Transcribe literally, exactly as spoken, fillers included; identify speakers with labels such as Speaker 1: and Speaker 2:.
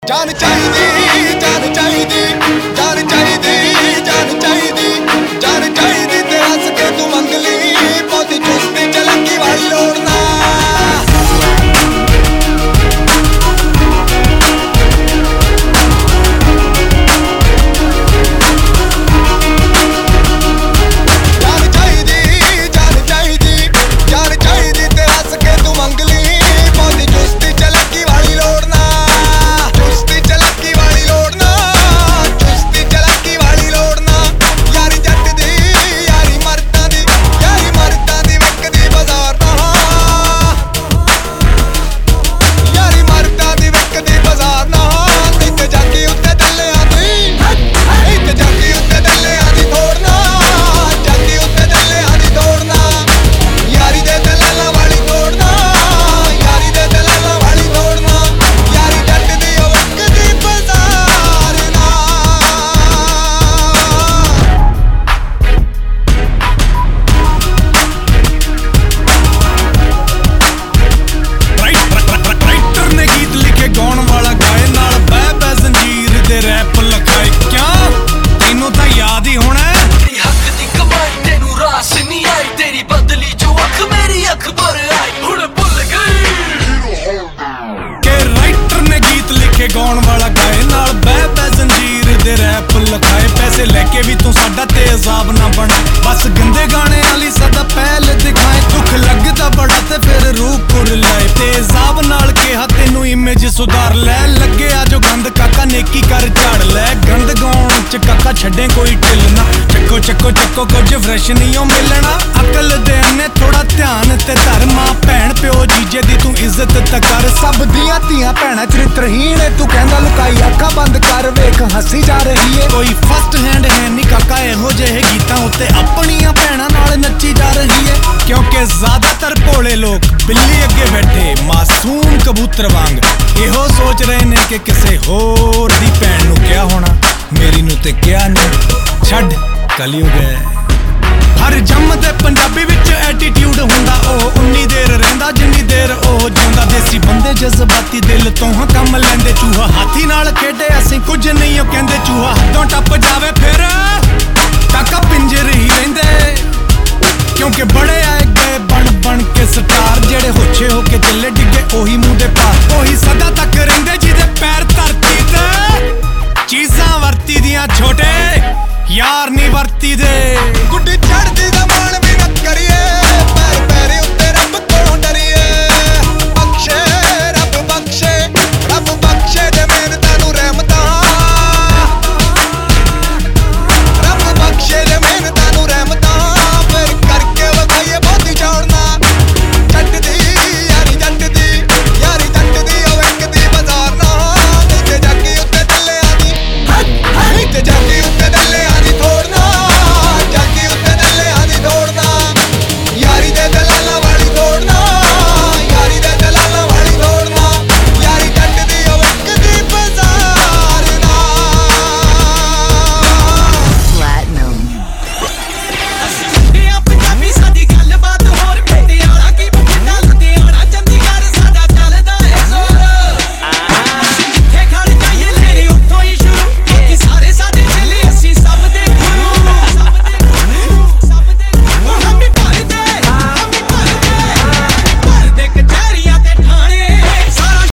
Speaker 1: जान चाहिदी जान चाहिदी जान चाहिदी जान चाहिदी जान चाहिदी ते हंस के तू मंगली पौधी चुस्ती चलकी वाली लोड़ना गाउण वाला गाए नाल बह बह जंजीर दे रैप लखाए पैसे लेके भी तू साडा तेजाब ना बना बस गंदे गाने वाली सदा पहल दिखाए दुख लगदा बड़ा ते फिर रूह कुरलाए तेजाब नाल कहा तेनू इमेज सुधार लै लगे आ जो गंद काका नेकी कर झाड़ लै गंद गाउण च काका छड्डे कोई ढिल ना चक्को चक्को चक्को कुछ फ्रैश नहीं मिलना अकल दे ने थोड़ा ध्यान ते धर मां भैन प्यो जीजे दी तू इज्जत ते कर सब दियां धीआं भैणां चरित्रहीन तू कहंदा लुकाई अखा बंद कर वेख हंसी जा रही है कोई फर्स्ट हैंड है नी काका एहो जेहे गीतां उत्ते अपनियां भैणां नाल नच्ची जा रही है क्योंकि ज्यादातर भोले लोग बिल्ली अगे बैठे मासूम कबूतर वांग एहो सोच रहे ने कि किसे होर दी भैन नू क्या होना मेरी नू ते क्या नहीं छड्ड कलयुग है हर जम्मदे पंजाबी विच एटीट्यूड हुंदा ओह उन्नी देर रहिंदा जिन्नी देर ओह जिंदा देसी बंदे जज्बाती दिल तो हाँ कम लैंदे चूहा हाथी नाल खेडे असीं कुछ नहीं ओ कहंदे चूहा